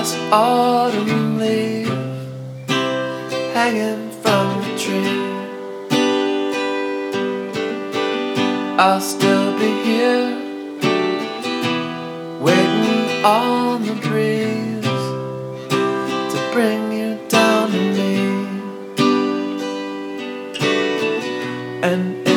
last autumn leaf hanging from the tree. I'll still be here, waiting on the breeze to bring you down to me. And